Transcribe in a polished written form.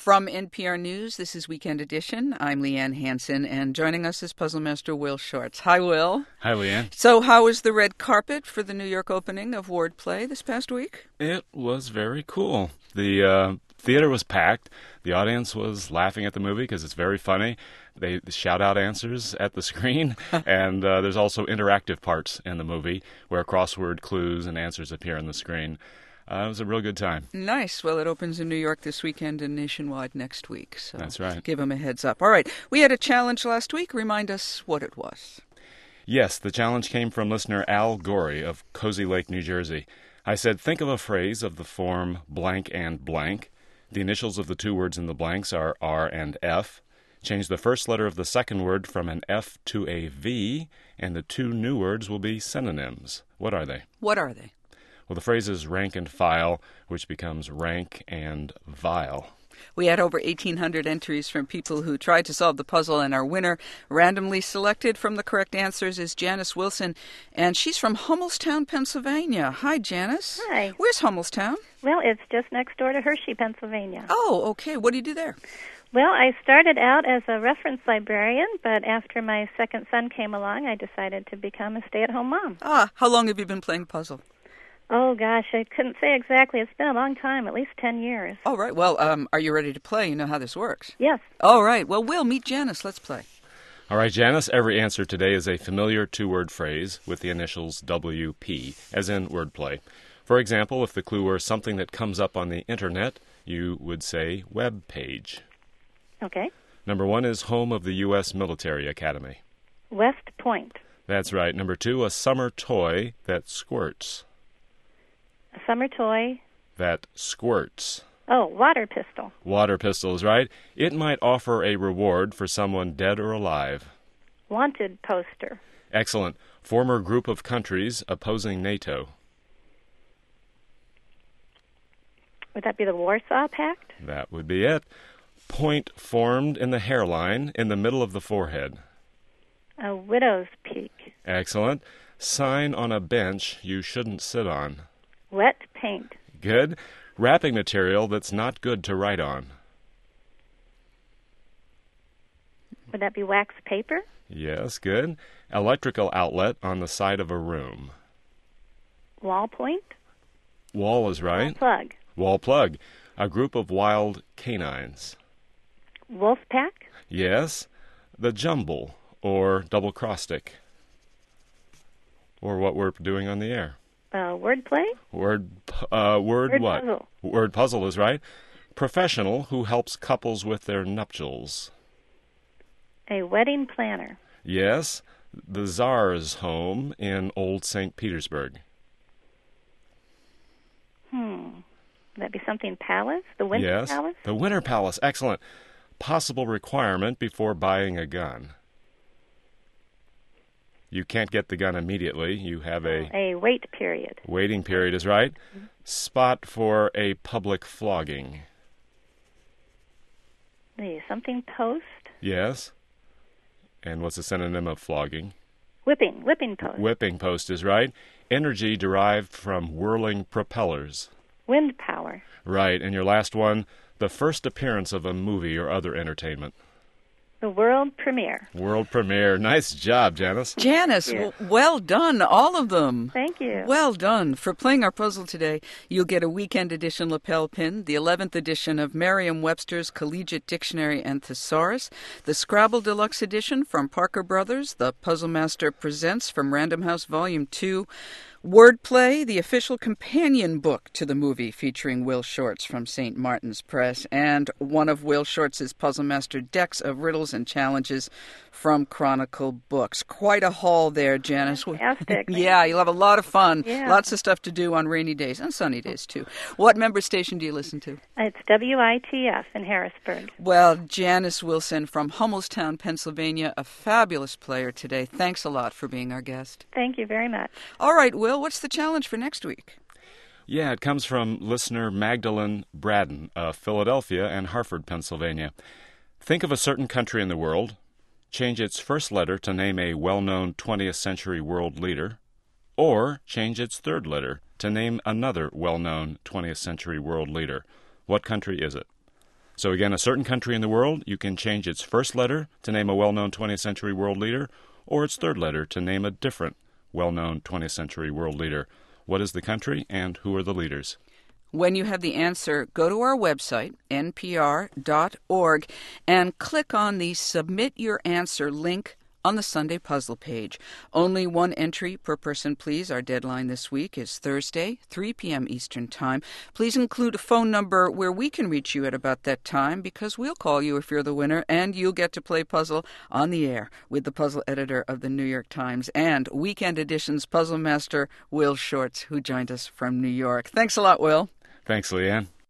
From NPR News, this is Weekend Edition. I'm Leanne Hansen, and joining us is Puzzle Master Will Shortz. Hi, Will. Hi, Leanne. So how was the red carpet for the New York opening of Wordplay this past week? It was very cool. The theater was packed. The audience was laughing at the movie because it's very funny. They shout out answers at the screen, and there's also interactive parts in the movie where crossword clues and answers appear on the screen. It was a real good time. Nice. Well, it opens in New York this weekend and nationwide next week. So that's right. Give them a heads up. All right. We had a challenge last week. Remind us what it was. Yes, the challenge came from listener Al Gorey of Cozy Lake, New Jersey. I said, think of a phrase of the form blank and blank. The initials of the two words in the blanks are R and F. Change the first letter of the second word from an F to a V, and the two new words will be synonyms. What are they? What are they? Well, the phrase is rank and file, which becomes rank and vile. We had over 1,800 entries from people who tried to solve the puzzle, and our winner, randomly selected from the correct answers, is Janice Wilson, and she's from Hummelstown, Pennsylvania. Hi, Janice. Hi. Where's Hummelstown? Well, it's just next door to Hershey, Pennsylvania. Oh, okay. What do you do there? Well, I started out as a reference librarian, but after my second son came along, I decided to become a stay-at-home mom. How long have you been playing puzzle? Oh, gosh, I couldn't say exactly. It's been a long time, at least 10 years. All right. Well, are you ready to play? You know how this works. Yes. All right. Well, Will, meet Janice. Let's play. All right, Janice, every answer today is a familiar two-word phrase with the initials WP, as in wordplay. For example, if the clue were something that comes up on the Internet, you would say web page. Okay. Number 1 is home of the U.S. Military Academy. West Point. That's right. Number 2, a summer toy that squirts. A summer toy. That squirts. Oh, water pistol. Water pistol is right. It might offer a reward for someone dead or alive. Wanted poster. Excellent. Former group of countries opposing NATO. Would that be the Warsaw Pact? That would be it. Point formed in the hairline in the middle of the forehead. A widow's peak. Excellent. Sign on a bench you shouldn't sit on. Wet paint. Good. Wrapping material that's not good to write on. Would that be wax paper? Yes, good. Electrical outlet on the side of a room. Wall point? Wall is right. Wall plug. Wall plug. A group of wild canines. Wolf pack? Yes. The jumble, or double cross stick. Or what we're doing on the air. Wordplay? Word what? Puzzle. Word puzzle is right. Professional who helps couples with their nuptials. A wedding planner. Yes. The Tsar's home in Old St. Petersburg. Would that be something palace? The Winter Yes. Palace? The Winter Palace. Excellent. Possible requirement before buying a gun. You can't get the gun immediately. You have A wait period. Waiting period is right. Spot for a public flogging. Something post? Yes. And what's a synonym of flogging? Whipping post. Whipping post is right. Energy derived from whirling propellers. Wind power. Right. And your last one, the first appearance of a movie or other entertainment. The world premiere. World premiere. Nice job, Janice. Janice, well done, all of them. Thank you. Well done. For playing our puzzle today, you'll get a weekend edition lapel pin, the 11th edition of Merriam-Webster's Collegiate Dictionary and Thesaurus, the Scrabble Deluxe Edition from Parker Brothers, the Puzzle Master Presents from Random House Volume 2, Wordplay, the official companion book to the movie featuring Will Shortz from St. Martin's Press, and one of Will Shortz's Puzzle Master decks of riddles and challenges from Chronicle Books. Quite a haul there, Janice. Fantastic. Yeah, you'll have a lot of fun. Yeah. Lots of stuff to do on rainy days and sunny days, too. What member station do you listen to? It's WITF in Harrisburg. Well, Janice Wilson from Hummelstown, Pennsylvania, a fabulous player today. Thanks a lot for being our guest. Thank you very much. All right, Will, what's the challenge for next week? Yeah, it comes from listener Magdalene Braden of Philadelphia and Hartford, Pennsylvania. Think of a certain country in the world, change its first letter to name a well-known 20th century world leader, or change its third letter to name another well-known 20th century world leader. What country is it? So again, a certain country in the world, you can change its first letter to name a well-known 20th century world leader, or its third letter to name a different well-known 20th century world leader. What is the country and who are the leaders? When you have the answer, go to our website, npr.org, and click on the Submit Your Answer link on the Sunday Puzzle page. Only one entry per person, please. Our deadline this week is Thursday, 3 p.m. Eastern Time. Please include a phone number where we can reach you at about that time, because we'll call you if you're the winner, and you'll get to play puzzle on the air with the puzzle editor of the New York Times and Weekend Edition's puzzle master, Will Shortz, who joined us from New York. Thanks a lot, Will. Thanks, Leanne.